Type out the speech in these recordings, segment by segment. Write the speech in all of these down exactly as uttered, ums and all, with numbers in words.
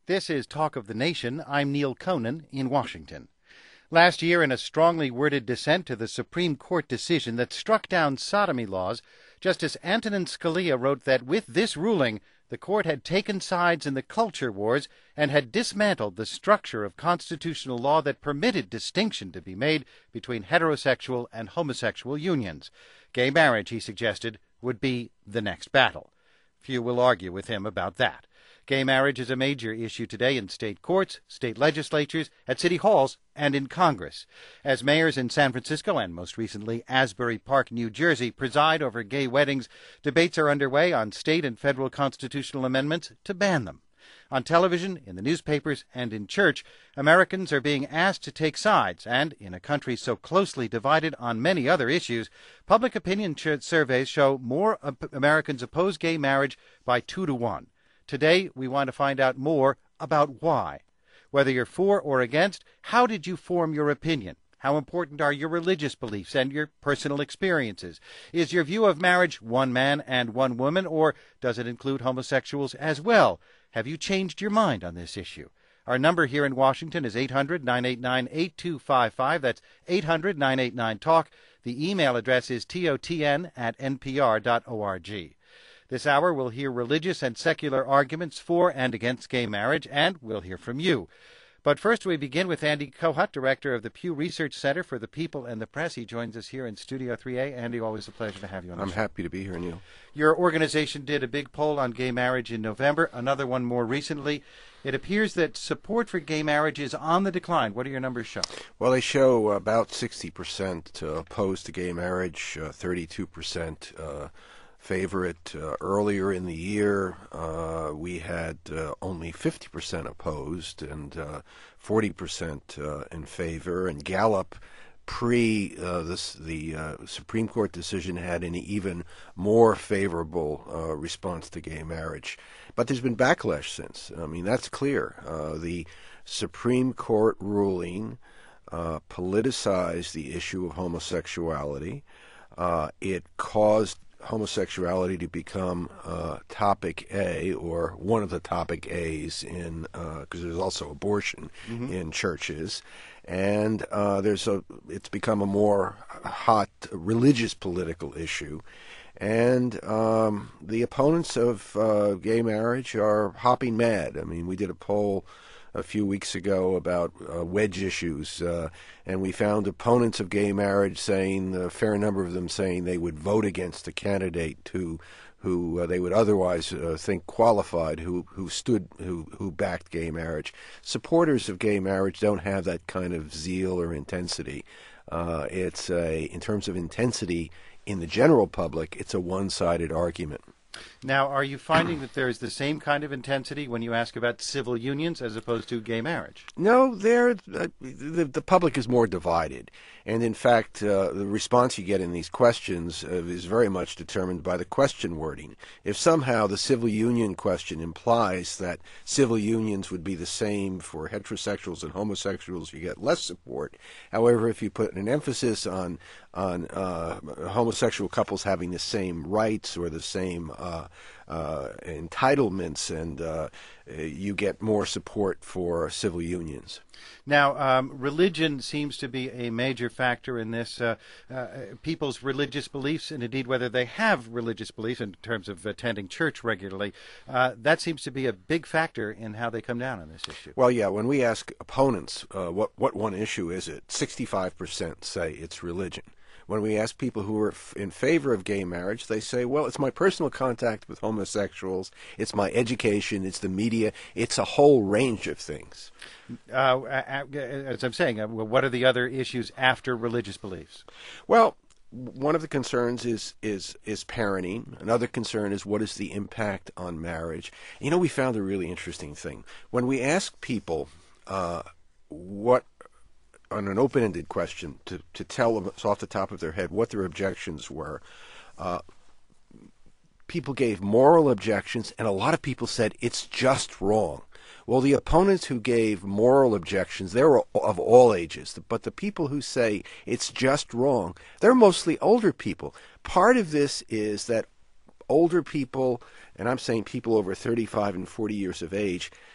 This is Talk of the Nation. I'm Neil Conan in Washington. Last year, in a strongly worded dissent to the Supreme Court decision that struck down sodomy laws, Justice Antonin Scalia wrote that with this ruling, the court had taken sides in the culture wars and had dismantled the structure of constitutional law that permitted distinction to be made between heterosexual and homosexual unions. Gay marriage, he suggested, would be the next battle. Few will argue with him about that. Gay marriage is a major issue today in state courts, state legislatures, at city halls, and in Congress. As mayors in San Francisco and most recently Asbury Park, New Jersey, preside over gay weddings, debates are underway on state and federal constitutional amendments to ban them. On television, in the newspapers, and in church, Americans are being asked to take sides, and in a country so closely divided on many other issues, public opinion surveys show more Americans oppose gay marriage by two to one. Today, we want to find out more about why. Whether you're for or against, how did you form your opinion? How important are your religious beliefs and your personal experiences? Is your view of marriage one man and one woman, or does it include homosexuals as well? Have you changed your mind on this issue? Our number here in Washington is eight hundred, nine eight nine, eight two five five. That's eight hundred, nine eight nine, talk. The email address is totn at npr dot org. This hour, we'll hear religious and secular arguments for and against gay marriage, and we'll hear from you. But first, we begin with Andy Kohut, director of the Pew Research Center for the People and the Press. He joins us here in Studio three A. Andy, always a pleasure to have you on the I'm show. happy to be here, Neil. Your organization did a big poll on gay marriage in November, another one more recently. It appears that support for gay marriage is on the decline. What do your numbers show? Well, they show about sixty percent uh, opposed to gay marriage, uh, thirty-two percent uh, favor it. Uh, earlier in the year, uh, we had uh, only fifty percent opposed and uh, forty percent uh, in favor. And Gallup, pre uh, this, the uh, Supreme Court decision, had an even more favorable uh, response to gay marriage. But there's been backlash since. I mean, that's clear. Uh, the Supreme Court ruling uh, politicized the issue of homosexuality. Uh, it caused homosexuality to become uh, topic A, or one of the topic A's in, because uh, there's also abortion mm-hmm. in churches, and uh, there's a it's become a more hot religious political issue, and um, the opponents of uh, gay marriage are hopping mad. I mean, we did a poll a few weeks ago about uh, wedge issues, uh, and we found opponents of gay marriage saying, a fair number of them saying they would vote against a candidate who, who uh, they would otherwise uh, think qualified, who who stood, who who backed gay marriage. Supporters of gay marriage don't have that kind of zeal or intensity. Uh, it's a, in terms of intensity in the general public, it's a one-sided argument. Now, are you finding that there is the same kind of intensity when you ask about civil unions as opposed to gay marriage? No, there uh, the, the public is more divided. And in fact, uh, the response you get in these questions uh, is very much determined by the question wording. If somehow the civil union question implies that civil unions would be the same for heterosexuals and homosexuals, you get less support. However, if you put an emphasis on on uh, homosexual couples having the same rights or the same uh, uh, entitlements, and uh, you get more support for civil unions. Now, um, religion seems to be a major factor in this. Uh, uh, people's religious beliefs, and indeed whether they have religious beliefs in terms of attending church regularly, uh, that seems to be a big factor in how they come down on this issue. Well, yeah, when we ask opponents uh, what, what one issue is it, sixty-five percent say it's religion. When we ask people who are f- in favor of gay marriage, they say, well, it's my personal contact with homosexuals, it's my education, it's the media, it's a whole range of things. Uh, as I'm saying, uh, what are the other issues after religious beliefs? Well, one of the concerns is, is, is parenting. Another concern is what is the impact on marriage. You know, we found a really interesting thing. When we ask people uh, what on an open-ended question to, to tell them off the top of their head what their objections were, uh, people gave moral objections, and a lot of people said it's just wrong. Well, the opponents who gave moral objections, they're of all ages, but the people who say it's just wrong, they're mostly older people. Part of this is that older people, and I'm saying people over thirty-five and forty years of age,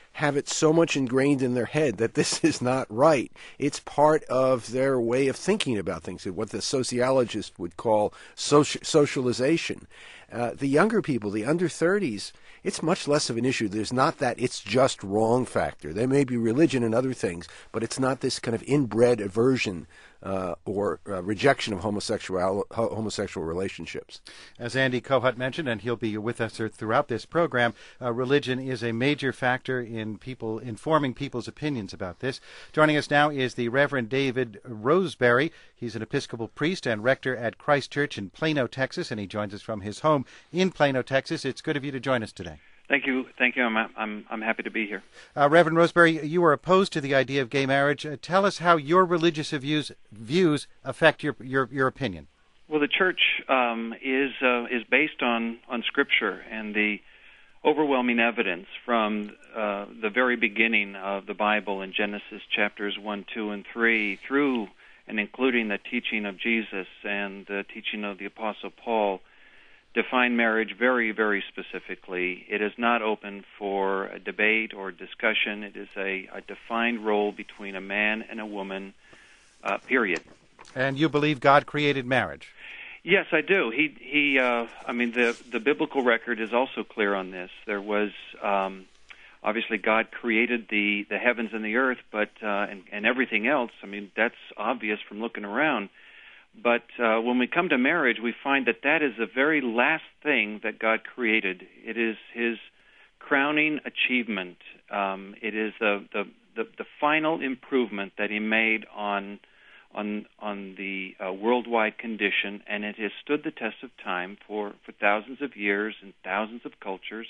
have it so much ingrained in their head that this is not right. It's part of their way of thinking about things, what the sociologists would call soci- socialization. Uh, the younger people, the under thirties, it's much less of an issue. There's not that it's just wrong factor. There may be religion and other things, but it's not this kind of inbred aversion uh, or uh, rejection of homosexual homosexual relationships. As Andy Kohut mentioned, and he'll be with us throughout this program, uh, religion is a major factor in people informing people's opinions about this. Joining us now is the Reverend David Roseberry. He's an Episcopal priest and rector at Christ Church in Plano, Texas, and he joins us from his home in Plano, Texas. It's good of you to join us today. Thank you. Thank you. I'm I'm I'm happy to be here. Uh, Reverend Roseberry, you are opposed to the idea of gay marriage. Uh, tell us how your religious views views affect your your, your opinion. Well, the church um, is uh, is based on, on Scripture and the overwhelming evidence from uh, the very beginning of the Bible in Genesis chapters one, two, and three through and including the teaching of Jesus and the teaching of the Apostle Paul. Define marriage very, very specifically. It is not open for a debate or discussion. It is a, a defined role between a man and a woman, uh, period. And you believe God created marriage? Yes, I do. He, he. Uh, I mean, the the biblical record is also clear on this. There was um, obviously God created the, the heavens and the earth, but uh, and, and everything else. I mean, that's obvious from looking around. But uh, when we come to marriage, we find that that is the very last thing that God created. It is His crowning achievement. Um, it is the, the the the final improvement that He made on on on the uh, worldwide condition, and it has stood the test of time for, for thousands of years and thousands of cultures,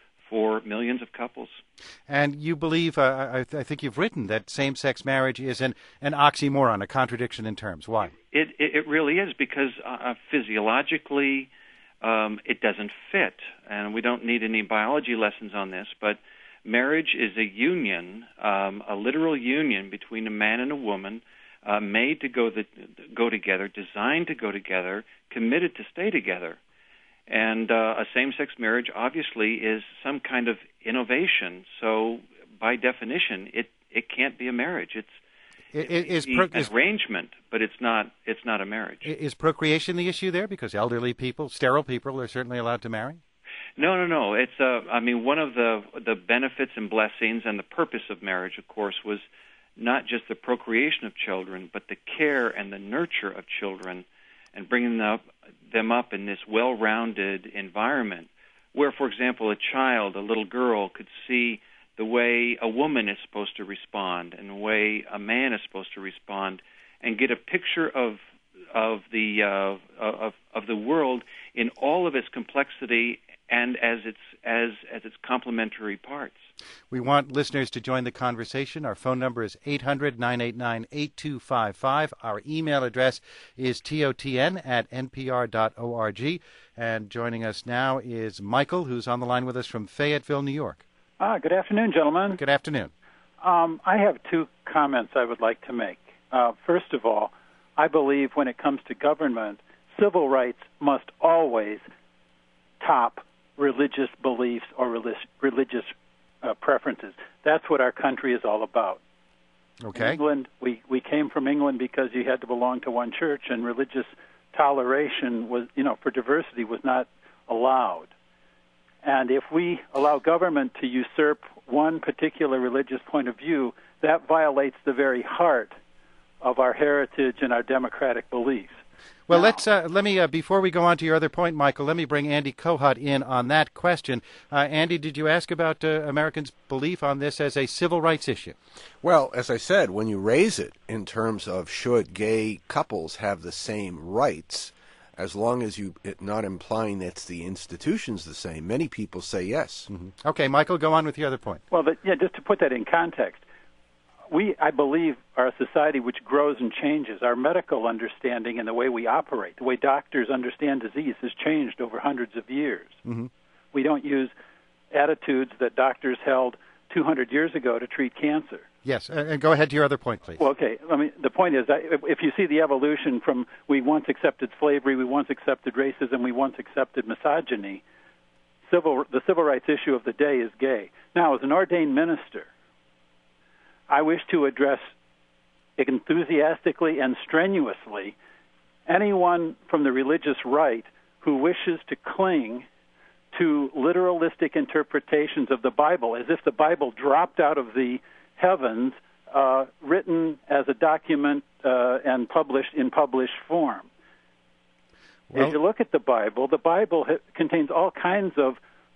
for millions of couples. And you believe, uh, I, th- I think you've written, that same-sex marriage is an, an oxymoron, a contradiction in terms. Why? It it, it really is, because uh, physiologically um, it doesn't fit, and we don't need any biology lessons on this, but marriage is a union, um, a literal union between a man and a woman, uh, made to go the, go together, designed to go together, committed to stay together. And uh, a same-sex marriage obviously is some kind of innovation. So, by definition, it, it can't be a marriage. It's it, it, is an pro- is, arrangement, but it's not it's not a marriage. Is procreation the issue there? Because elderly people, sterile people, are certainly allowed to marry. No, no, no. It's uh, I mean, one of the the benefits and blessings and the purpose of marriage, of course, was not just the procreation of children, but the care and the nurture of children, and bringing them up, them up in this well-rounded environment where, for example, a child, a little girl, could see the way a woman is supposed to respond and the way a man is supposed to respond, and get a picture of of the uh, of of the world in all of its complexity and as its as as its complementary parts. We want listeners to join the conversation. Our phone number is eight hundred, nine eight nine, eight two five five. Our email address is totn at n p r dot org. And joining us now is Michael, who's on the line with us from Fayetteville, New York. Ah, good afternoon, gentlemen. Good afternoon. Um, I have two comments I would like to make. Uh, first of all, I believe when it comes to government, civil rights must always top religious beliefs or religious, religious uh, preferences. That's what our country is all about. Okay. In England, we, we came from England because you had to belong to one church, and religious toleration was, you know, for diversity was not allowed. And if we allow government to usurp one particular religious point of view, that violates the very heart of our heritage and our democratic beliefs. Well, now, let's uh, let me uh, before we go on to your other point, Michael. Let me bring Andy Kohut in on that question. Uh, Andy, did you ask about uh, Americans' belief on this as a civil rights issue? Well, as I said, when you raise it in terms of should gay couples have the same rights, as long as you it not implying that the institution's the same, many people say yes. Mm-hmm. Okay, Michael, go on with your other point. Well, but, yeah, just to put that in context, we, I believe, are a society which grows and changes. Our medical understanding and the way we operate, the way doctors understand disease has changed over hundreds of years. Mm-hmm. We don't use attitudes that doctors held two hundred years ago to treat cancer. Yes, and go ahead to your other point, please. Well, okay. I mean, the point is, that if you see the evolution from we once accepted slavery, we once accepted racism, we once accepted misogyny, civil the civil rights issue of the day is gay. Now, as an ordained minister, I wish to address enthusiastically and strenuously anyone from the religious right who wishes to cling to literalistic interpretations of the Bible, as if the Bible dropped out of the heavens, uh, written as a document uh, and published in published form. Well, as you look at the Bible, the Bible ha- contains all kinds of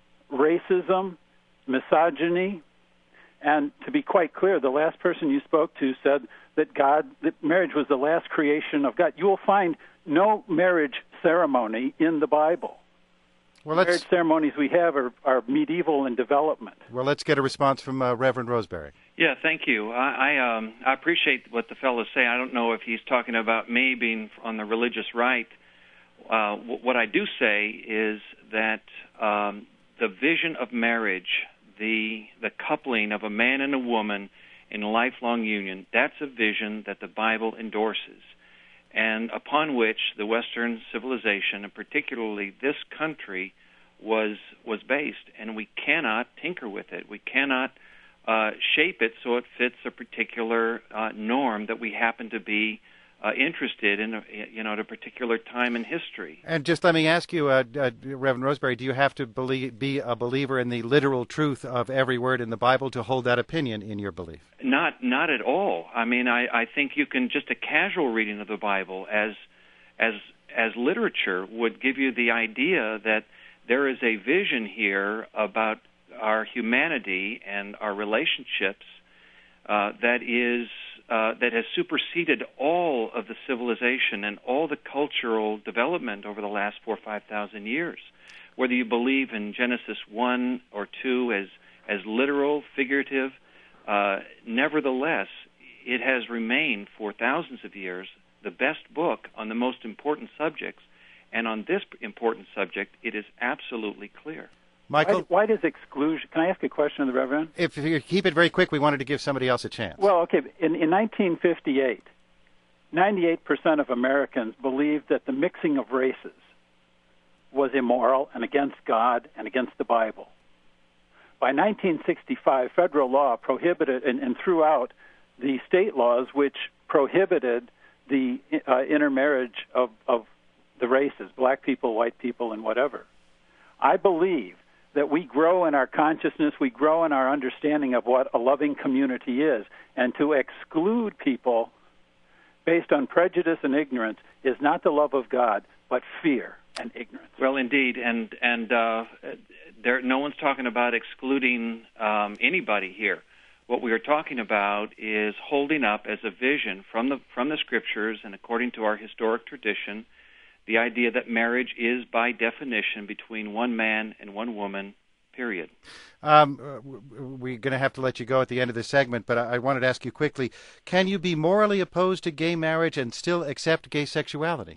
racism, misogyny, and to be quite clear, the last person you spoke to said that God, that marriage was the last creation of God. You will find no marriage ceremony in the Bible. Well, let's, marriage ceremonies we have are, are medieval in development. Well, let's get a response from uh, Reverend Roseberry. Yeah, thank you. I I, um, I appreciate what the fellow say. I don't know if he's talking about me being on the religious right. Uh, w- what I do say is that um, the vision of marriage, the the coupling of a man and a woman in a lifelong union, that's a vision that the Bible endorses, and upon which the Western civilization, and particularly this country, was was based. And we cannot tinker with it. We cannot uh, shape it so it fits a particular uh, norm that we happen to be uh, interested in, a, you know, at a particular time in history. And just let me ask you, uh, uh, Reverend Roseberry, do you have to believe, be a believer in the literal truth of every word in the Bible to hold that opinion in your belief? Not, not at all. I mean, I, I think you can just a casual reading of the Bible as, as, as literature would give you the idea that there is a vision here about our humanity and our relationships uh, that is uh, that has superseded all of the civilization and all the cultural development over the last four or five thousand years. Whether you believe in Genesis one or two as as literal, figurative, uh, nevertheless, it has remained for thousands of years the best book on the most important subjects, and on this important subject, it is absolutely clear. Michael? Why, why does exclusion... Can I ask a question of the Reverend? If you keep it very quick, we wanted to give somebody else a chance. Well, okay. In, in nineteen fifty-eight, ninety-eight percent of Americans believed that the mixing of races was immoral and against God and against the Bible. By nineteen sixty-five, federal law prohibited and, and threw out the state laws which prohibited the uh, intermarriage of, of the races, black people, white people, and whatever. I believe that we grow in our consciousness, we grow in our understanding of what a loving community is, and to exclude people based on prejudice and ignorance is not the love of God, but fear and ignorance. Well, indeed, and and uh, there, no one's talking about excluding um, anybody here. What we are talking about is holding up as a vision from the from the Scriptures and according to our historic tradition, the idea that marriage is by definition between one man and one woman, period. Um, we're going to have to let you go at the end of this segment, but I, I wanted to ask you quickly, can you be morally opposed to gay marriage and still accept gay sexuality?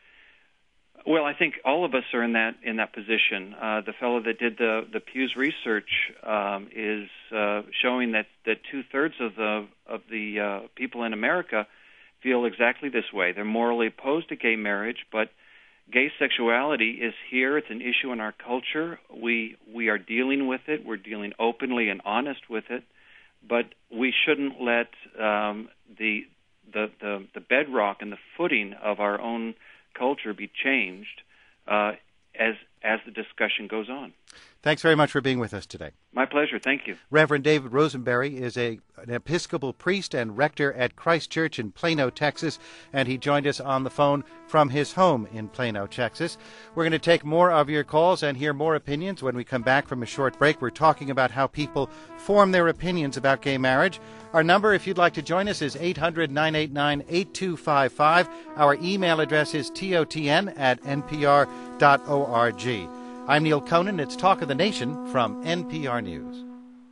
Well, I think all of us are in that in that position. Uh, the fellow that did the, the Pew's research um, is uh, showing that, that two-thirds of the, of the uh, people in America feel exactly this way. They're morally opposed to gay marriage, but gay sexuality is here. It's an issue in our culture. We we are dealing with it. We're dealing openly and honest with it, but we shouldn't let um, the, the the the bedrock and the footing of our own culture be changed uh, as as the discussion goes on. Thanks very much for being with us today. My pleasure. Thank you. Reverend David Rosenberry is a, an Episcopal priest and rector at Christ Church in Plano, Texas, and he joined us on the phone from his home in Plano, Texas. We're going to take more of your calls and hear more opinions when we come back from a short break. We're talking about how people form their opinions about gay marriage. Our number, if you'd like to join us, is eight hundred, nine eight nine, eight two five five. Our email address is totn at npr dot org. I'm Neil Conan. It's Talk of the Nation from N P R News.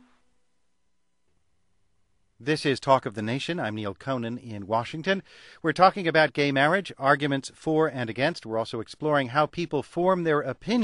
This is Talk of the Nation. I'm Neil Conan in Washington. We're talking about gay marriage, arguments for and against. We're also exploring how people form their opinions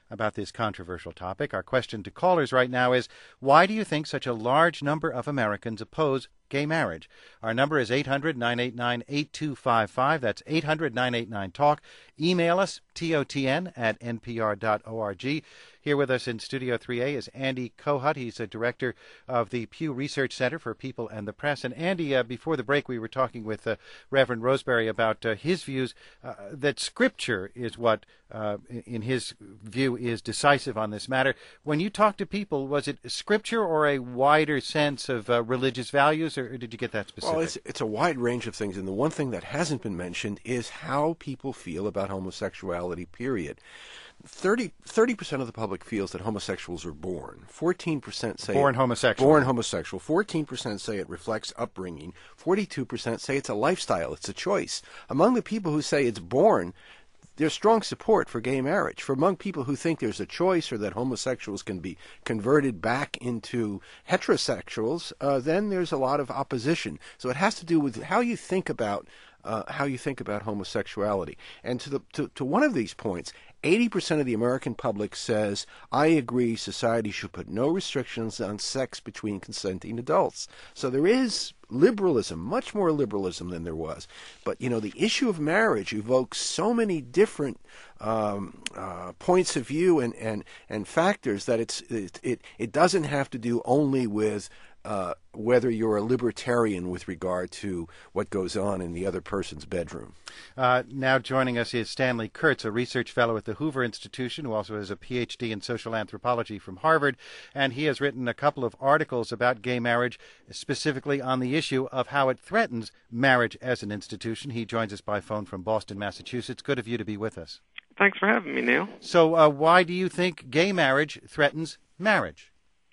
about this controversial topic. Our question to callers right now is, why do you think such a large number of Americans oppose gay marriage? Our number is eight hundred, nine eight nine, eight two five five. That's eight hundred, nine eight nine, talk. Email us, T O T N at N P R dot org. Here with us in Studio three A is Andy Kohut. He's a director of the Pew Research Center for People and the Press. And Andy, uh, before the break, we were talking with uh, Reverend Roseberry about uh, his views uh, that Scripture is what, uh, in his view, is decisive on this matter. When you talk to people, was it Scripture or a wider sense of uh, religious values, or did you get that specific? Well, it's, it's a wide range of things, and the one thing that hasn't been mentioned is how people feel about homosexuality, period. thirty percent of the public feels that homosexuals are born. fourteen percent say born it, homosexual. Born homosexual. fourteen percent say it reflects upbringing. forty-two percent say it's a lifestyle, it's a choice. Among the people who say it's born, there's strong support for gay marriage. For among people who think there's a choice or that homosexuals can be converted back into heterosexuals, uh, then there's a lot of opposition. So it has to do with how you think about uh, how you think about homosexuality. And to the to, to one of these points, eighty percent of the American public says, I agree society should put no restrictions on sex between consenting adults. So there is liberalism, much more liberalism than there was. But, you know, the issue of marriage evokes so many different um, uh, points of view and, and, and factors that it's it, it, it doesn't have to do only with uh, whether you're a libertarian with regard to what goes on in the other person's bedroom. Uh, now joining us is Stanley Kurtz, a research fellow at the Hoover Institution, who also has a P H D in social anthropology from Harvard, and he has written a couple of articles about gay marriage, specifically on the issue of how it threatens marriage as an institution. He joins us by phone from Boston, Massachusetts. Good of you to be with us. Thanks for having me, Neil. So uh, why do you think gay marriage threatens marriage?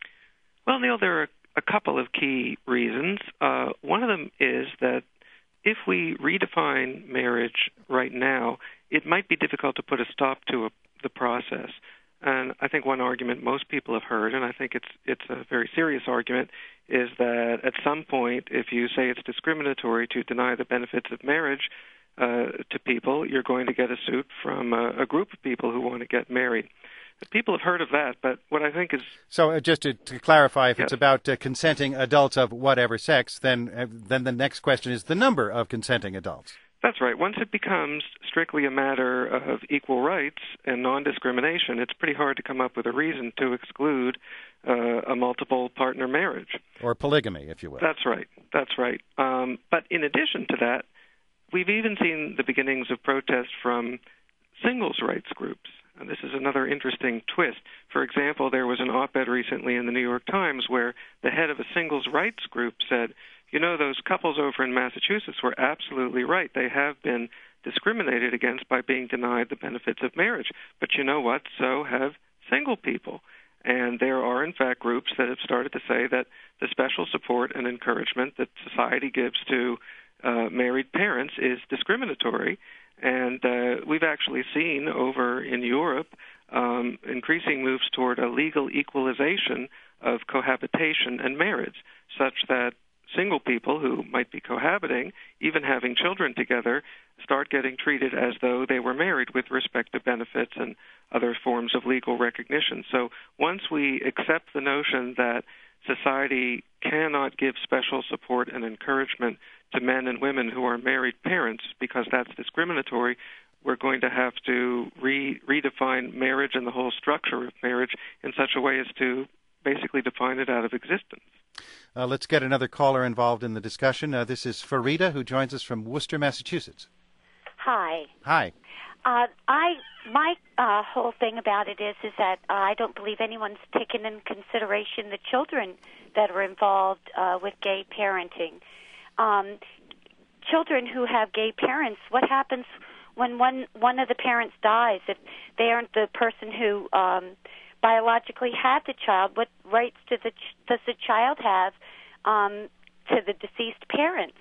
Well, Neil, there are a couple of key reasons. Uh, one of them is that if we redefine marriage right now, it might be difficult to put a stop to a, the process. And I think one argument most people have heard, and I think it's it's a very serious argument, is that at some point, if you say it's discriminatory to deny the benefits of marriage uh, to people, you're going to get a suit from a, a group of people who want to get married. People have heard of that, but what I think is... So uh, just to, to clarify, if yes. it's about uh, consenting adults of whatever sex, then uh, then the next question is the number of consenting adults. That's right. Once it becomes strictly a matter of equal rights and non-discrimination, it's pretty hard to come up with a reason to exclude uh, a multiple partner marriage. Or polygamy, if you will. That's right. That's right. Um, but in addition to that, we've even seen the beginnings of protest from singles' rights groups. And this is another interesting twist. For example, there was an op-ed recently in the New York Times where the head of a singles' rights group said, you know, those couples over in Massachusetts were absolutely right. They have been discriminated against by being denied the benefits of marriage. But you know what? So have single people. And there are, in fact, groups that have started to say that the special support and encouragement that society gives to uh, married parents is discriminatory. And uh, we've actually seen over in Europe um, increasing moves toward a legal equalization of cohabitation and marriage, such that single people who might be cohabiting, even having children together, start getting treated as though they were married with respect to benefits and other forms of legal recognition. So once we accept the notion that society cannot give special support and encouragement to men and women who are married parents because that's discriminatory, we're going to have to re- redefine marriage and the whole structure of marriage in such a way as to basically define it out of existence. Uh, let's get another caller involved in the discussion. Uh, this is Farida, who joins us from Worcester, Massachusetts. Hi. Hi. Uh, I my uh, whole thing about it is is that uh, I don't believe anyone's taken in consideration the children that are involved uh, with gay parenting. Um, children who have gay parents, what happens when one one of the parents dies? If they aren't the person who um, biologically had the child, what rights does the ch- does the child have um, to the deceased parents?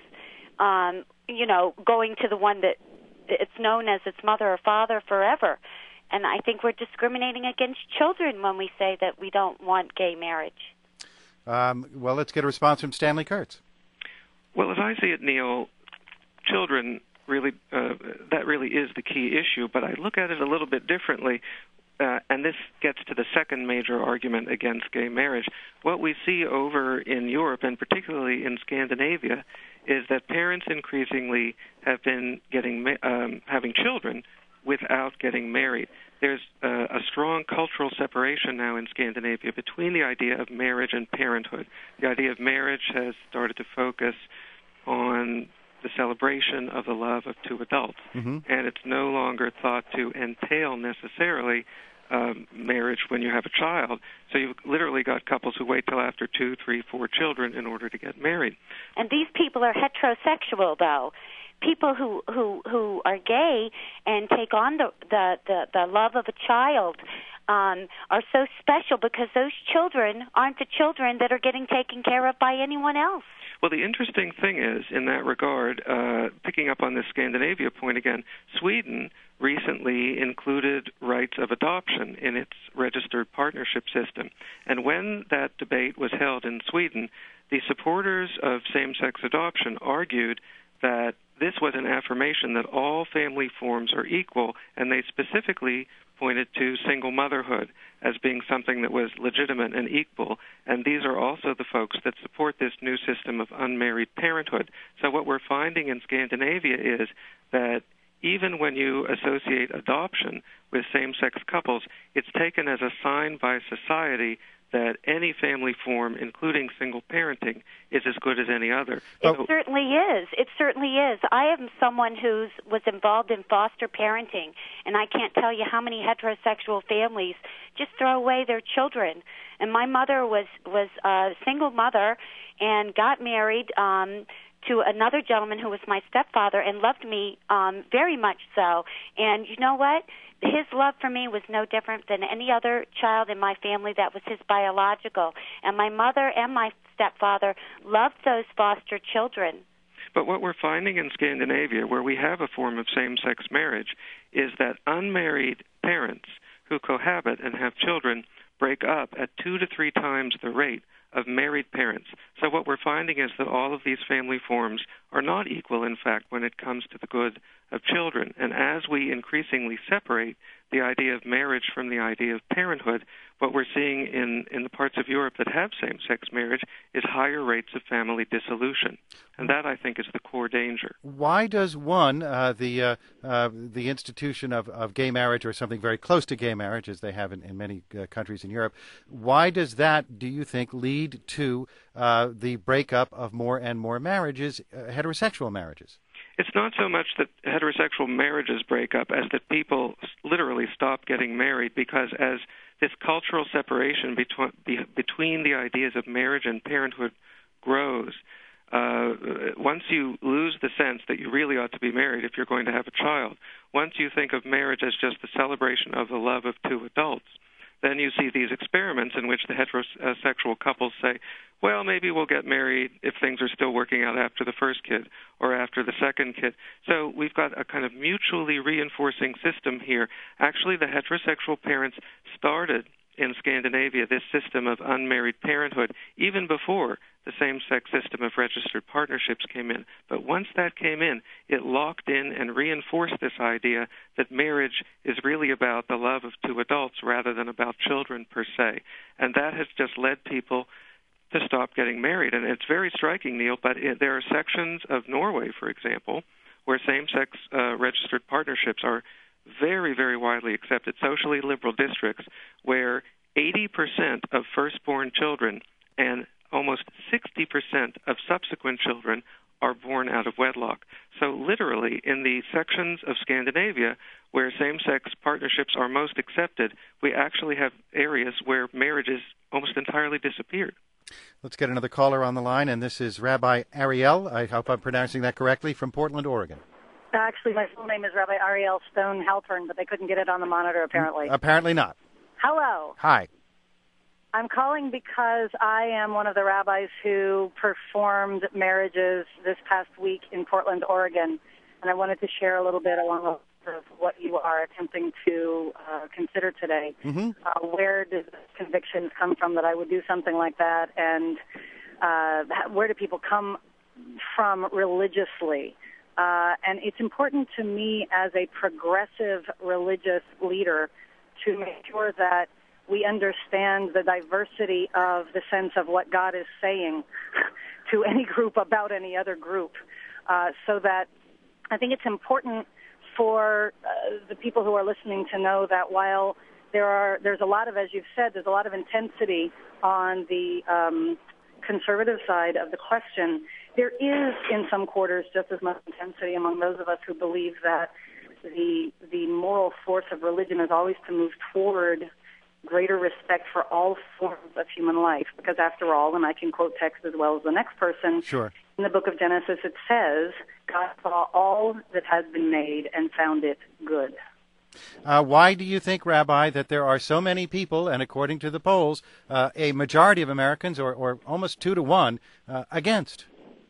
Um, you know, going to the one that it's known as its mother or father forever. And I think we're discriminating against children when we say that we don't want gay marriage. Um, well, let's get a response from Stanley Kurtz. Well, as I see it, Neil, children really, uh, that really is the key issue, but I look at it a little bit differently. uh, and this gets to the second major argument against gay marriage, what we see over in Europe, and particularly in Scandinavia, is that parents increasingly have been getting um, having children without getting married. There's uh, a strong cultural separation now in Scandinavia between the idea of marriage and parenthood. The idea of marriage has started to focus on the celebration of the love of two adults, mm-hmm. and it's no longer thought to entail necessarily um, marriage when you have a child. So you've literally got couples who wait till after two, three, four children in order to get married. And these people are heterosexual, though. People who, who, who are gay and take on the, the, the, the love of a child um, are so special because those children aren't the children that are getting taken care of by anyone else. Well, the interesting thing is, in that regard, uh, picking up on this Scandinavia point again, Sweden recently included rights of adoption in its registered partnership system. And when that debate was held in Sweden, the supporters of same-sex adoption argued that this was an affirmation that all family forms are equal, and they specifically pointed to single motherhood as being something that was legitimate and equal. And these are also the folks that support this new system of unmarried parenthood. So what we're finding in Scandinavia is that even when you associate adoption with same-sex couples, it's taken as a sign by society that any family form, including single parenting, is as good as any other. It so, certainly is. It certainly is. I am someone who was involved in foster parenting, and I can't tell you how many heterosexual families just throw away their children. And my mother was, was a single mother and got married um, to another gentleman who was my stepfather and loved me um, very much so. And you know what? His love for me was no different than any other child in my family that was his biological. And my mother and my stepfather loved those foster children. But what we're finding in Scandinavia, where we have a form of same-sex marriage, is that unmarried parents who cohabit and have children break up at two to three times the rate of married parents. So what we're finding is that all of these family forms are not equal, in fact, when it comes to the good of children. And as we increasingly separate the idea of marriage from the idea of parenthood, what we're seeing in, in the parts of Europe that have same-sex marriage is higher rates of family dissolution. And that, I think, is the core danger. Why does one, uh, the uh, uh, the institution of, of gay marriage, or something very close to gay marriage, as they have in, in many uh, countries in Europe, why does that, do you think, lead to uh, the breakup of more and more marriages, uh, heterosexual marriages? It's not so much that heterosexual marriages break up as that people literally stop getting married, because as this cultural separation between, be, between the ideas of marriage and parenthood grows, uh, once you lose the sense that you really ought to be married if you're going to have a child, once you think of marriage as just the celebration of the love of two adults, then you see these experiments in which the heterosexual couples say, well, maybe we'll get married if things are still working out after the first kid or after the second kid. So we've got a kind of mutually reinforcing system here. Actually, the heterosexual parents started in Scandinavia this system of unmarried parenthood even before the same-sex system of registered partnerships came in. But once that came in, it locked in and reinforced this idea that marriage is really about the love of two adults rather than about children per se. And that has just led people to stop getting married. And it's very striking, Neil, but it, there are sections of Norway, for example, where same-sex uh, registered partnerships are very, very widely accepted, socially liberal districts, where eighty percent of firstborn children and almost sixty percent of subsequent children are born out of wedlock. So literally, in the sections of Scandinavia where same-sex partnerships are most accepted, we actually have areas where marriages almost entirely disappeared. Let's get another caller on the line, and this is Rabbi Ariel. I hope I'm pronouncing that correctly, from Portland, Oregon. Actually, my full name is Rabbi Ariel Stone Halpern, but they couldn't get it on the monitor, apparently. Apparently not. Hello. Hi. I'm calling because I am one of the rabbis who performed marriages this past week in Portland, Oregon, and I wanted to share a little bit along the lines of what you are attempting to uh, consider today. Mm-hmm. Uh, where did the convictions come from that I would do something like that, and uh, where do people come from religiously? Uh, and it's important to me as a progressive religious leader to make sure that we understand the diversity of the sense of what God is saying to any group about any other group, uh, so that I think it's important for uh, the people who are listening to know that while there are, there's a lot of, as you've said, there's a lot of intensity on the um, conservative side of the question, there is in some quarters just as much intensity among those of us who believe that the the moral force of religion is always to move toward greater respect for all forms of human life. Because after all, and I can quote text as well as the next person, sure. In the book of Genesis it says, God saw all that has been made and found it good. Uh, why do you think, Rabbi, that there are so many people, and according to the polls, uh, a majority of Americans, or, or almost two to one, uh, against?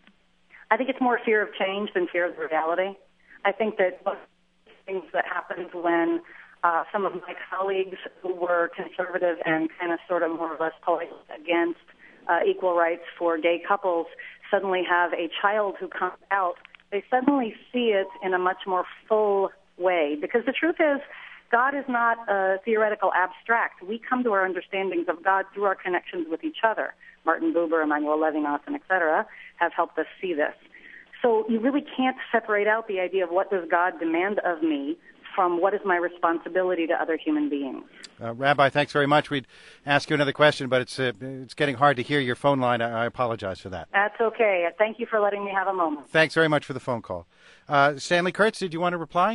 I think it's more fear of change than fear of reality. I think that one of the things that happens when uh, some of my colleagues who were conservative and kind of sort of more or less polite against uh, equal rights for gay couples suddenly have a child who comes out, they suddenly see it in a much more full way. Because the truth is, God is not a theoretical abstract. We come to our understandings of God through our connections with each other. Martin Buber, Emmanuel Levinas, and et cetera have helped us see this. So you really can't separate out the idea of what does God demand of me from what is my responsibility to other human beings. Uh, Rabbi, thanks very much. We'd ask you another question, but it's uh, it's getting hard to hear your phone line. I, I apologize for that. That's okay. Thank you for letting me have a moment. Thanks very much for the phone call. Uh, Stanley Kurtz, did you want to reply?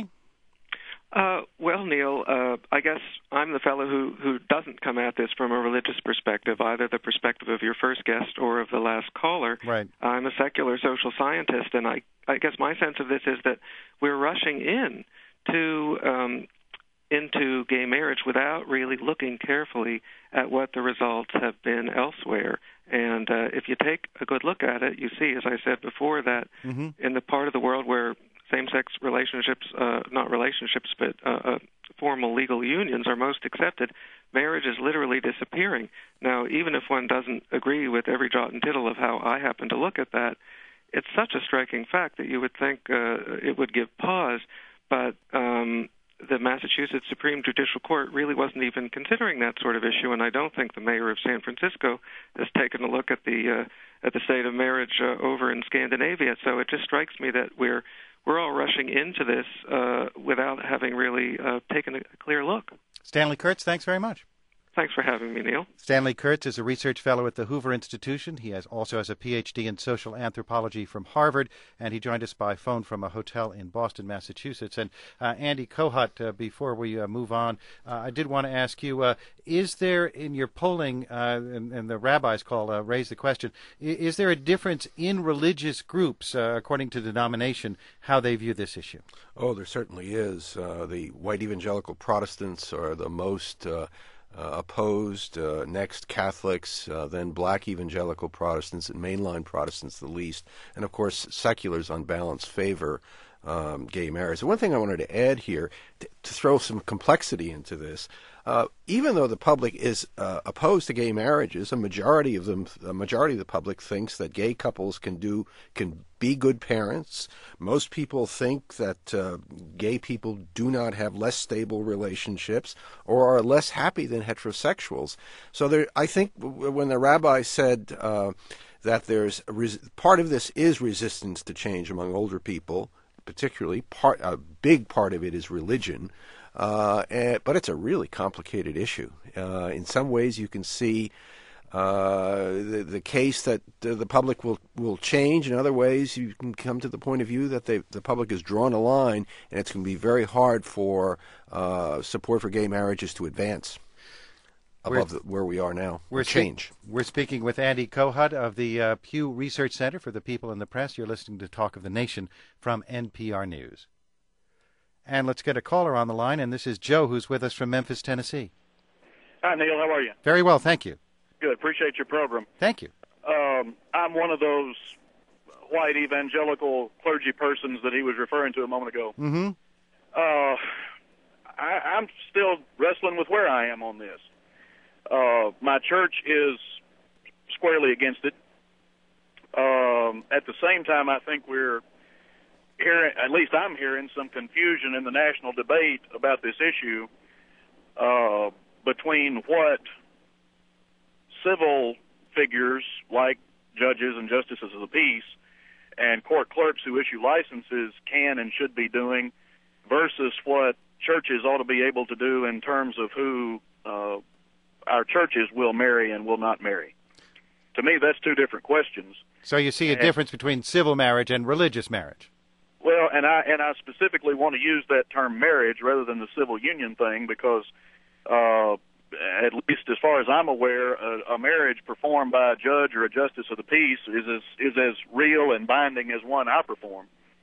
Uh, well, Neil, uh, I guess I'm the fellow who, who doesn't come at this from a religious perspective, either the perspective of your first guest or of the last caller. Right. I'm a secular social scientist, and I, I guess my sense of this is that we're rushing in to um, into gay marriage without really looking carefully at what the results have been elsewhere. And uh, if you take a good look at it, you see, as I said before, that mm-hmm. in the part of the world where same-sex relationships, uh, not relationships, but uh, uh, formal legal unions are most accepted, marriage is literally disappearing. Now, even if one doesn't agree with every jot and tittle of how I happen to look at that, it's such a striking fact that you would think uh, it would give pause, but um, the Massachusetts Supreme Judicial Court really wasn't even considering that sort of issue, and I don't think the mayor of San Francisco has taken a look at the uh, at the state of marriage uh, over in Scandinavia. So it just strikes me that we're We're all rushing into this uh, without having really uh, taken a clear look. Stanley Kurtz, thanks very much. Thanks for having me, Neil. Stanley Kurtz is a research fellow at the Hoover Institution. He has also has a P H D in social anthropology from Harvard, and he joined us by phone from a hotel in Boston, Massachusetts. And uh, Andy Kohut, uh, before we uh, move on, uh, I did want to ask you, uh, is there in your polling, uh, and, and the rabbis call uh, raise the question, is there a difference in religious groups, uh, according to denomination, how they view this issue? Oh, there certainly is. Uh, the white evangelical Protestants are the most uh, Uh, opposed, uh, next Catholics, uh, then black evangelical Protestants, and mainline Protestants the least. And, of course, seculars on balance favor um, gay marriage. And one thing I wanted to add here, to, to throw some complexity into this, uh, even though the public is uh, opposed to gay marriages, a majority of them, a majority of the public thinks that gay couples can do can be good parents. Most people think that uh, gay people do not have less stable relationships or are less happy than heterosexuals. So there, I think when the rabbi said uh, that there's a res- part of this is resistance to change among older people, particularly part a big part of it is religion. Uh, and, but it's a really complicated issue. Uh, in some ways, you can see uh, the, the case that uh, the public will, will change. In other ways, you can come to the point of view that they, the public has drawn a line, and it's going to be very hard for uh, support for gay marriages to advance above the, where we are now. We're change. Spe- we're speaking with Andy Kohut of the uh, Pew Research Center for the People in the Press. You're listening to Talk of the Nation from N P R News. And let's get a caller on the line, and this is Joe, who's with us from Memphis, Tennessee. Hi, Neil. How are you? Very well, thank you. Good. Appreciate your program. Thank you. Um, I'm one of those white evangelical clergy persons that he was referring to a moment ago. Mm-hmm. Uh, I, I'm still wrestling with where I am on this. Uh, my church is squarely against it. Um, at the same time, I think we're hearing, at least I'm hearing, some confusion in the national debate about this issue. uh, between what civil figures like judges and justices of the peace and court clerks who issue licenses can and should be doing versus what churches ought to be able to do in terms of who uh, our churches will marry and will not marry. To me, that's two different questions. So you see a and, difference between civil marriage and religious marriage. Well, and I and I specifically want to use that term marriage rather than the civil union thing because, uh, at least as far as I'm aware, a, a marriage performed by a judge or a justice of the peace is as is as real and binding as one I perform.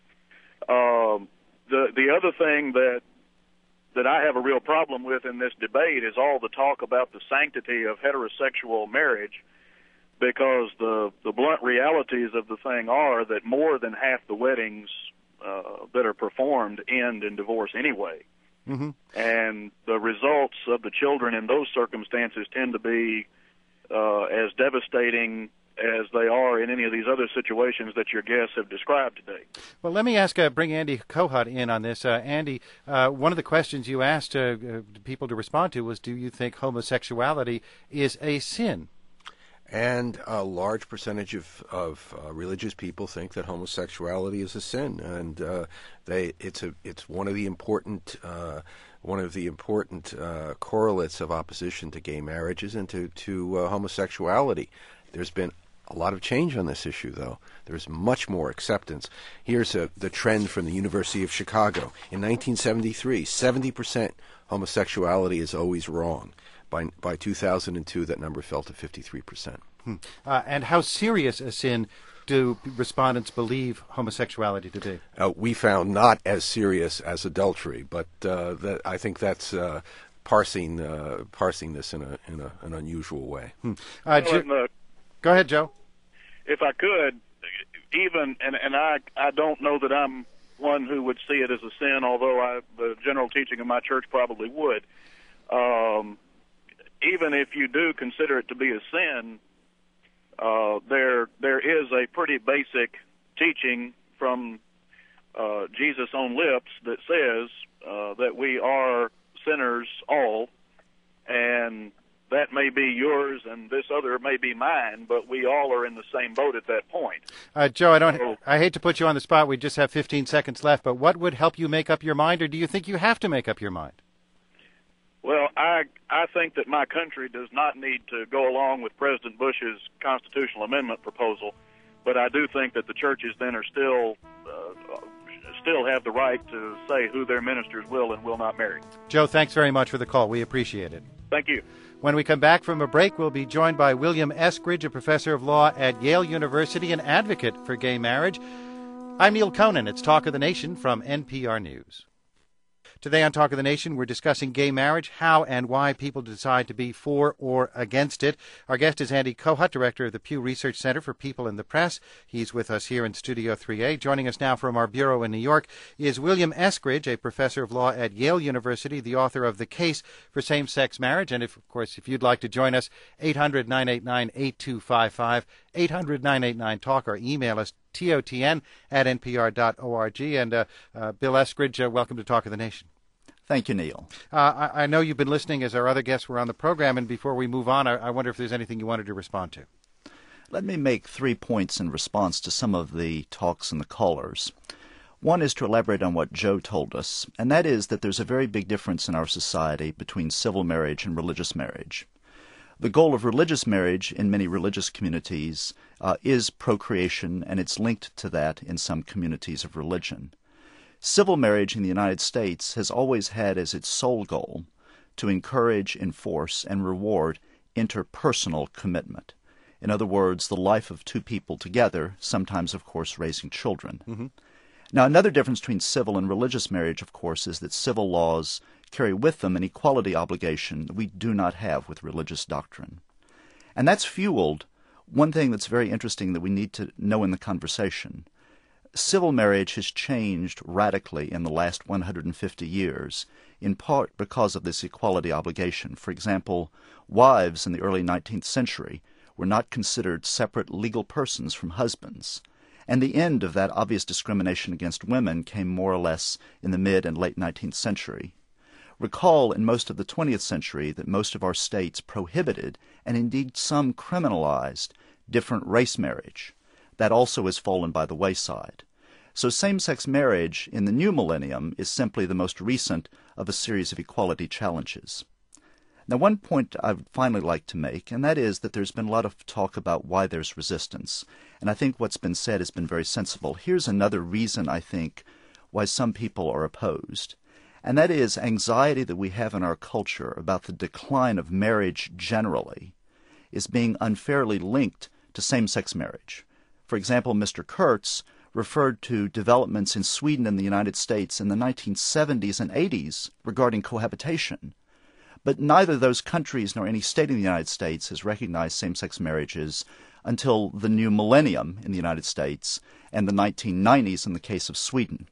Um, the the other thing that that I have a real problem with in this debate is all the talk about the sanctity of heterosexual marriage, because the the blunt realities of the thing are that more than half the weddings uh, that are performed end in divorce anyway. Mm-hmm. And the results of the children in those circumstances tend to be uh, as devastating as they are in any of these other situations that your guests have described today. Well, let me ask, uh, bring Andy Kohut in on this. Uh, Andy, uh, one of the questions you asked uh, uh, people to respond to was, do you think homosexuality is a sin? And a large percentage of, of uh, religious people think that homosexuality is a sin, and uh, they it's a it's one of the important uh, one of the important uh, correlates of opposition to gay marriages and to to uh, homosexuality. There's been a lot of change on this issue, though. There's much more acceptance. Here's a, the trend from the University of Chicago. In nineteen seventy-three, seventy percent homosexuality is always wrong. By by two thousand two, that number fell to fifty-three percent. Hmm. Uh, and how serious a sin do respondents believe homosexuality to be? Uh, we found not as serious as adultery, but uh, that, I think that's uh, parsing uh, parsing this in a in a, an unusual way. Hmm. Uh, well, Ju- the, go ahead, Joe. If I could, even and and I I don't know that I'm one who would see it as a sin, although I, the general teaching of my church probably would. Um, Even if you do consider it to be a sin, uh, there there is a pretty basic teaching from uh, Jesus' own lips that says uh, that we are sinners all, and that may be yours and this other may be mine, but we all are in the same boat at that point. Uh, Joe, I don't. So, I hate to put you on the spot. We just have fifteen seconds left, but what would help you make up your mind, or do you think you have to make up your mind? Well, I I think that my country does not need to go along with President Bush's constitutional amendment proposal, but I do think that the churches then are still uh, still have the right to say who their ministers will and will not marry. Joe, thanks very much for the call. We appreciate it. Thank you. When we come back from a break, we'll be joined by William Eskridge, a professor of law at Yale University and advocate for gay marriage. I'm Neil Conan. It's Talk of the Nation from N P R News. Today on Talk of the Nation, we're discussing gay marriage, how and why people decide to be for or against it. Our guest is Andy Kohut, director of the Pew Research Center for People in the Press. He's with us here in Studio three A. Joining us now from our bureau in New York is William Eskridge, a professor of law at Yale University, the author of The Case for Same-Sex Marriage. And, if, of course, if you'd like to join us, eight hundred, nine eight nine, eight two five five, eight hundred, nine eight nine, talk, or email us, T O T N at N P R dot org. And uh, uh, Bill Eskridge, uh, welcome to Talk of the Nation. Thank you, Neil. Uh, I, I know you've been listening as our other guests were on the program, and before we move on, I, I wonder if there's anything you wanted to respond to. Let me make three points in response to some of the talks and the callers. One is to elaborate on what Joe told us, and that is that there's a very big difference in our society between civil marriage and religious marriage. The goal of religious marriage in many religious communities uh, is procreation, and it's linked to that in some communities of religion. Civil marriage in the United States has always had as its sole goal to encourage, enforce, and reward interpersonal commitment. In other words, the life of two people together, sometimes, of course, raising children. Mm-hmm. Now, another difference between civil and religious marriage, of course, is that civil laws carry with them an equality obligation that we do not have with religious doctrine. And that's fueled one thing that's very interesting that we need to know in the conversation. Civil marriage has changed radically in the last one hundred fifty years, in part because of this equality obligation. For example, wives in the early nineteenth century were not considered separate legal persons from husbands, and the end of that obvious discrimination against women came more or less in the mid and late nineteenth century. Recall in most of the twentieth century that most of our states prohibited, and indeed some criminalized, different race marriage. That also has fallen by the wayside. So same-sex marriage in the new millennium is simply the most recent of a series of equality challenges. Now, one point I would finally like to make, and that is that there's been a lot of talk about why there's resistance. And I think what's been said has been very sensible. Here's another reason, I think, why some people are opposed. And that is anxiety that we have in our culture about the decline of marriage generally is being unfairly linked to same-sex marriage. For example, Mister Kurtz referred to developments in Sweden and the United States in the nineteen seventies and eighties regarding cohabitation. But neither those countries nor any state in the United States has recognized same-sex marriages until the new millennium in the United States and the nineteen nineties in the case of Sweden.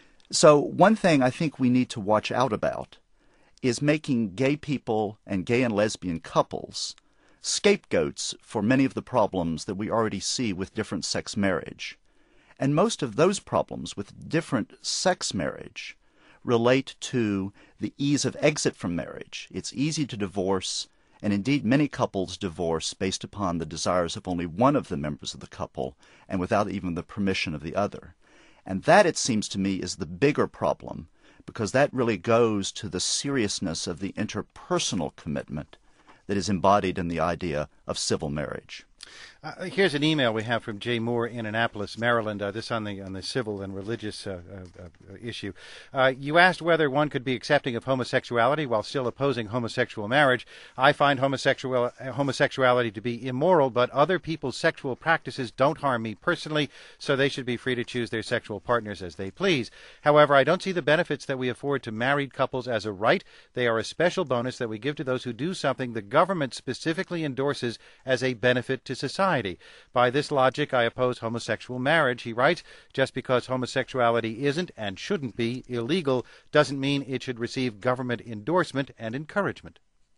So one thing I think we need to watch out about is making gay people and gay and lesbian couples scapegoats for many of the problems that we already see with different sex marriage. And most of those problems with different sex marriage relate to the ease of exit from marriage. It's easy to divorce, and indeed many couples divorce based upon the desires of only one of the members of the couple and without even the permission of the other. And that, it seems to me, is the bigger problem, because that really goes to the seriousness of the interpersonal commitment that is embodied in the idea of civil marriage. Uh, here's an email we have from Jay Moore in Annapolis, Maryland. Uh, this on the on the civil and religious uh, uh, uh, issue. Uh, you asked whether one could be accepting of homosexuality while still opposing homosexual marriage. I find homosexual homosexuality to be immoral, but other people's sexual practices don't harm me personally, so they should be free to choose their sexual partners as they please. However, I don't see the benefits that we afford to married couples as a right. They are a special bonus that we give to those who do something the government specifically endorses as a benefit to society. By this logic, I oppose homosexual marriage, he writes. Just because homosexuality isn't and shouldn't be illegal doesn't mean it should receive government endorsement and encouragement.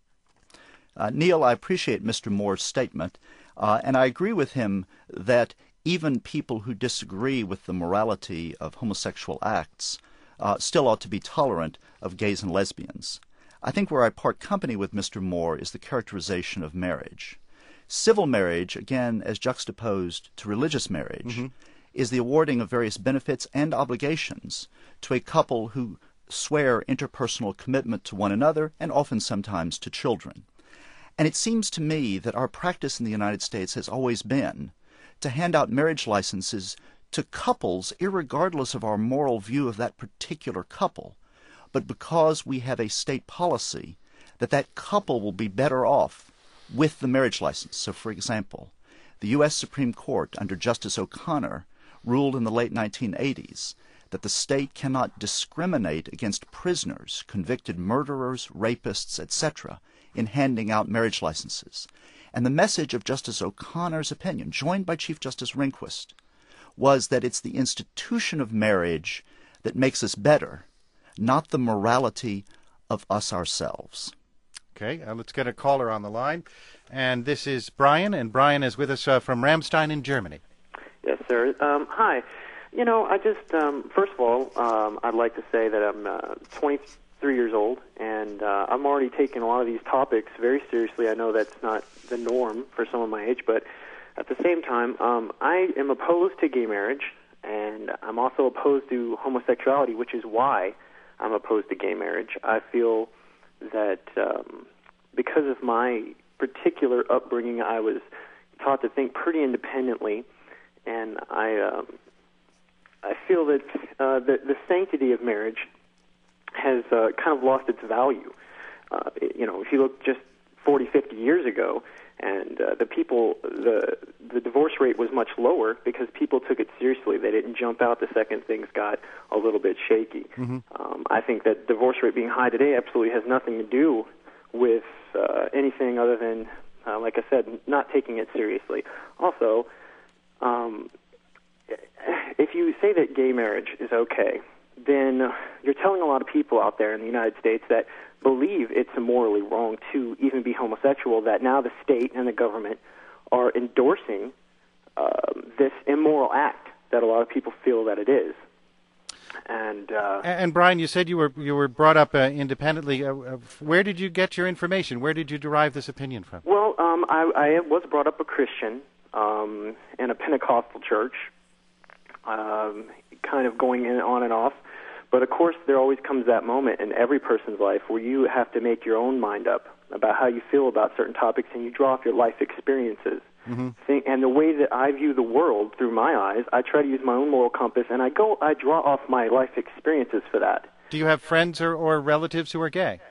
Uh, Neil, I appreciate Mister Moore's statement, uh, and I agree with him that even people who disagree with the morality of homosexual acts uh, still ought to be tolerant of gays and lesbians. I think where I part company with Mister Moore is the characterization of marriage. Civil marriage, again, as juxtaposed to religious marriage, mm-hmm. is the awarding of various benefits and obligations to a couple who swear interpersonal commitment to one another and often sometimes to children. And it seems to me that our practice in the United States has always been to hand out marriage licenses to couples irregardless of our moral view of that particular couple, but because we have a state policy that that couple will be better off with the marriage license. So, for example, the U S Supreme Court under Justice O'Connor ruled in the late nineteen eighties that the state cannot discriminate against prisoners, convicted murderers, rapists, et cetera, in handing out marriage licenses. And the message of Justice O'Connor's opinion, joined by Chief Justice Rehnquist, was that it's the institution of marriage that makes us better, not the morality of us ourselves. Okay, uh, let's get a caller on the line. And this is Brian, and Brian is with us uh, from Ramstein in Germany. Yes, sir. Um, hi. You know, I just, um, first of all, um, I'd like to say that I'm uh, twenty-three years old, and uh, I'm already taking a lot of these topics very seriously. I know that's not the norm for someone my age, but at the same time, um, I am opposed to gay marriage, and I'm also opposed to homosexuality, which is why I'm opposed to gay marriage. I feel that um, because of my particular upbringing, I was taught to think pretty independently, and I um, I feel that uh, the, the sanctity of marriage has uh, kind of lost its value. Uh, you know, if you look just forty, fifty years ago, and uh, the people, the the divorce rate was much lower because people took it seriously. They didn't jump out the second things got a little bit shaky. Mm-hmm. Um, I think that divorce rate being high today absolutely has nothing to do with uh, anything other than, uh, like I said, not taking it seriously. Also, um, if you say that gay marriage is okay, then you're telling a lot of people out there in the United States that believe it's morally wrong to even be homosexual, that now the state and the government are endorsing uh, this immoral act that a lot of people feel that it is. And uh, and Brian, you said you were you were brought up uh, independently. Uh, uh, where did you get your information? Where did you derive this opinion from? Well, um, I, I was brought up a Christian um, in a Pentecostal church, um, kind of going in on and off. But of course, there always comes that moment in every person's life where you have to make your own mind up about how you feel about certain topics, and you draw off your life experiences. Mm-hmm. Think, and the way that I view the world through my eyes, I try to use my own moral compass, and I go, I draw off my life experiences for that. Do you have friends or, or relatives who are gay?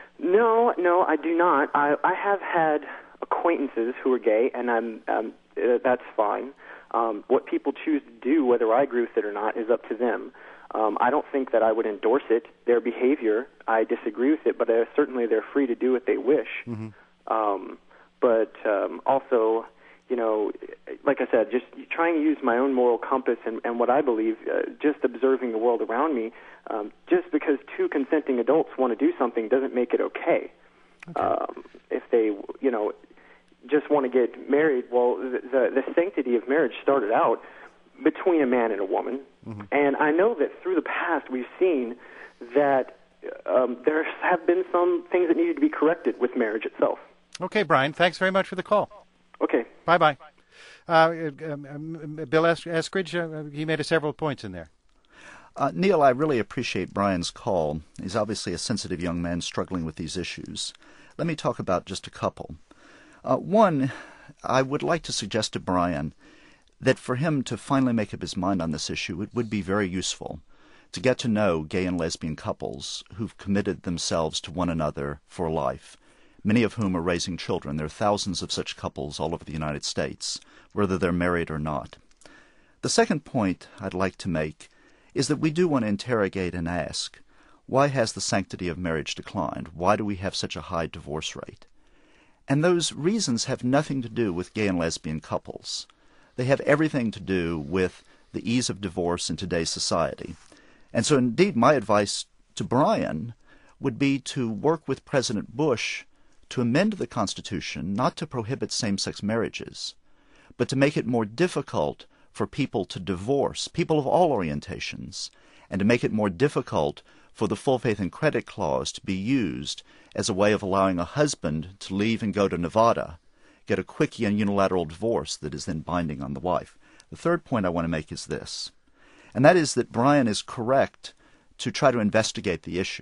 No, no, I do not. I, I have had acquaintances who are gay, and I'm, um, uh, that's fine. Um, what people choose to do, whether I agree with it or not, is up to them. Um, I don't think that I would endorse it. Their behavior, I disagree with it, but uh, certainly they're free to do what they wish. Mm-hmm. Um, but um, also, you know, like I said, just trying to use my own moral compass and, and what I believe, uh, just observing the world around me. Um, just because two consenting adults want to do something doesn't make it okay. okay. Um, if they, you know, just want to get married, well, the, the, the sanctity of marriage started out between a man and a woman. Mm-hmm. And I know that through the past we've seen that um, there have been some things that needed to be corrected with marriage itself. Okay, Brian, thanks very much for the call. Okay. Bye-bye. Uh, um, um, Bill es- Eskridge, uh, he made a several points in there. Uh, Neil, I really appreciate Brian's call. He's obviously a sensitive young man struggling with these issues. Let me talk about just a couple. Uh, one, I would like to suggest to Brian that for him to finally make up his mind on this issue, it would be very useful to get to know gay and lesbian couples who've committed themselves to one another for life, many of whom are raising children. There are thousands of such couples all over the United States, whether they're married or not. The second point I'd like to make is that we do want to interrogate and ask, why has the sanctity of marriage declined? Why do we have such a high divorce rate? And those reasons have nothing to do with gay and lesbian couples. They have everything to do with the ease of divorce in today's society. And so indeed my advice to Brian would be to work with President Bush to amend the Constitution not to prohibit same-sex marriages, but to make it more difficult for people to divorce, people of all orientations, and to make it more difficult for the full faith and credit clause to be used as a way of allowing a husband to leave and go to Nevada, get a quick and unilateral divorce that is then binding on the wife. The third point I want to make is this, and that is that Brian is correct to try to investigate the issue.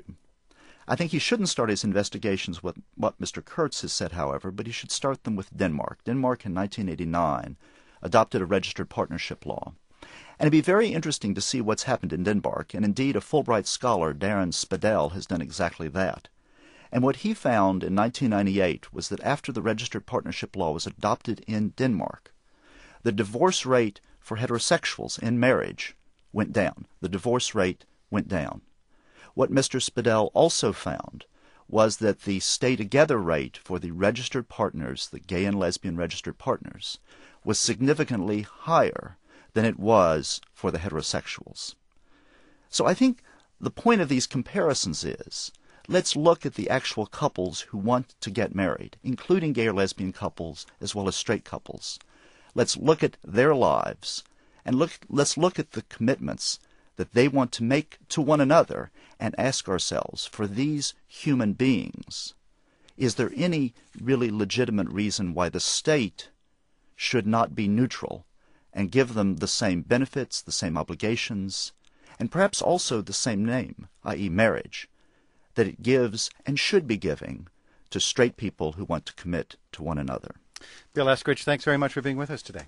I think he shouldn't start his investigations with what Mister Kurtz has said, however, but he should start them with Denmark. Denmark in nineteen eighty-nine adopted a registered partnership law. And it'd be very interesting to see what's happened in Denmark, and indeed a Fulbright scholar, Darren Spadell, has done exactly that. And what he found in nineteen ninety-eight was that after the registered partnership law was adopted in Denmark, the divorce rate for heterosexuals in marriage went down. The divorce rate went down. What Mister Spadell also found was that the stay-together rate for the registered partners, the gay and lesbian registered partners, was significantly higher than it was for the heterosexuals. So I think the point of these comparisons is, let's look at the actual couples who want to get married, including gay or lesbian couples as well as straight couples. Let's look at their lives, and look, let's look at the commitments that they want to make to one another, and ask ourselves, for these human beings, is there any really legitimate reason why the state should not be neutral and give them the same benefits, the same obligations, and perhaps also the same name, that is marriage, that it gives and should be giving to straight people who want to commit to one another. Bill Eskridge, thanks very much for being with us today.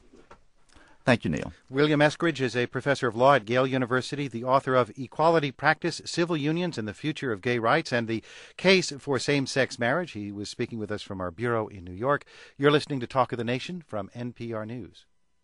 Thank you, Neil. William Eskridge is a professor of law at Yale University, the author of Equality Practice, Civil Unions, and the Future of Gay Rights, and the Case for Same-Sex Marriage. He was speaking with us from our bureau in New York. You're listening to Talk of the Nation from N P R News.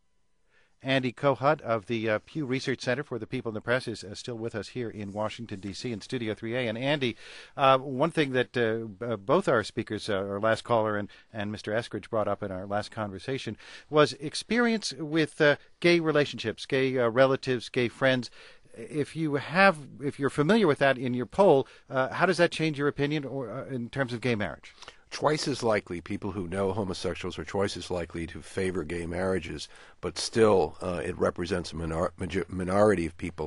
Andy Kohut of the uh, Pew Research Center for the People in the Press is uh, still with us here in Washington, D C in Studio three A. And Andy, uh, one thing that uh, uh, both our speakers, uh, our last caller and, and Mister Eskridge brought up in our last conversation was experience with uh, gay relationships, gay uh, relatives, gay friends. If you have, if you're familiar with that in your poll, uh, how does that change your opinion or uh, in terms of gay marriage? Twice as likely, people who know homosexuals are twice as likely to favor gay marriages, but still uh, it represents a minor- minority of people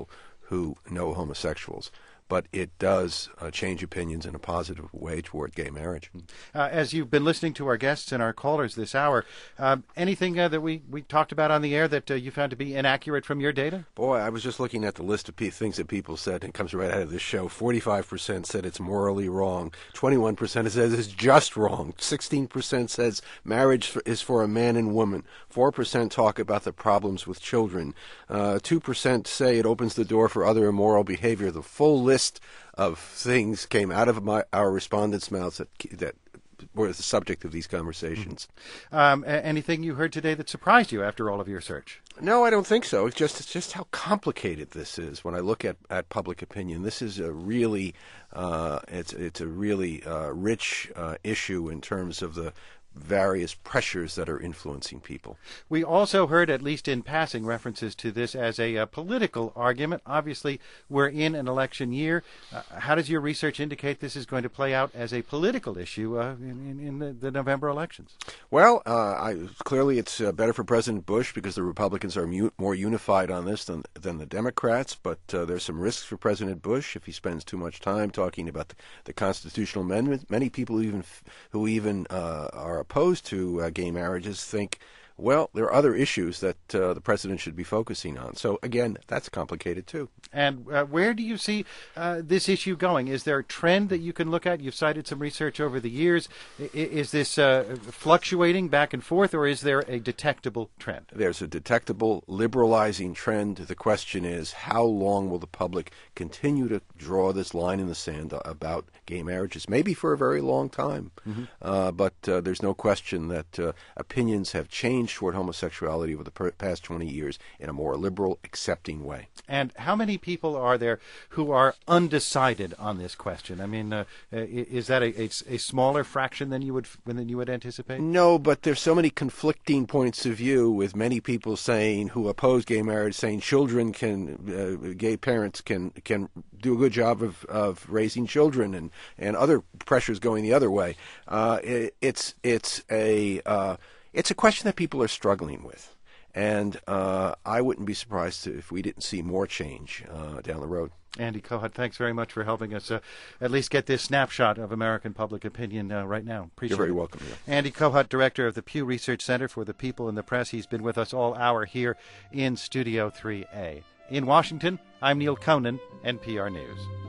who know homosexuals. But it does uh, change opinions in a positive way toward gay marriage. Uh, as you've been listening to our guests and our callers this hour, uh, anything uh, that we, we talked about on the air that uh, you found to be inaccurate from your data? Boy, I was just looking at the list of p- things that people said, and it comes right out of this show. forty-five percent said it's morally wrong. twenty-one percent says it's just wrong. sixteen percent says marriage for, is for a man and woman. four percent talk about the problems with children. Uh, two percent say it opens the door for other immoral behavior. The full list of things came out of my, our respondents' mouths that that were the subject of these conversations. Um, anything you heard today that surprised you after all of your search? No, I don't think so. It's just it's just how complicated this is. When I look at, at public opinion, this is a really uh, it's it's a really uh, rich uh, issue in terms of the various pressures that are influencing people. We also heard, at least in passing, references to this as a, a political argument. Obviously, we're in an election year. Uh, how does your research indicate this is going to play out as a political issue uh, in, in, in the, the November elections? Well, uh, I, clearly it's uh, better for President Bush because the Republicans are mu- more unified on this than, than the Democrats, but uh, there's some risks for President Bush if he spends too much time talking about the, the constitutional amendment. Many people even f- who even uh, are opposed to uh, gay marriages think, well, there are other issues that uh, the president should be focusing on. So, again, that's complicated, too. And uh, where do you see uh, this issue going? Is there a trend that you can look at? You've cited some research over the years. I- is this uh, fluctuating back and forth, or is there a detectable trend? There's a detectable liberalizing trend. The question is, how long will the public continue to draw this line in the sand about gay marriages? Maybe for a very long time. Mm-hmm. Uh, but uh, there's no question that uh, opinions have changed toward homosexuality over the per- past twenty years in a more liberal, accepting way. And how many people are there who are undecided on this question? I mean, uh, is that a, a, a smaller fraction than you would than you would anticipate? No, but there's so many conflicting points of view, with many people saying who oppose gay marriage, saying children can, uh, gay parents can can do a good job of, of raising children, and, and other pressures going the other way. Uh, it, it's it's a uh, It's a question that people are struggling with, and uh, I wouldn't be surprised if we didn't see more change uh, down the road. Andy Kohut, thanks very much for helping us uh, at least get this snapshot of American public opinion uh, right now. Appreciate it. You're very welcome. Yeah. Andy Kohut, director of the Pew Research Center for the People in the Press. He's been with us all hour here in Studio three A. In Washington, I'm Neil Conan, N P R News.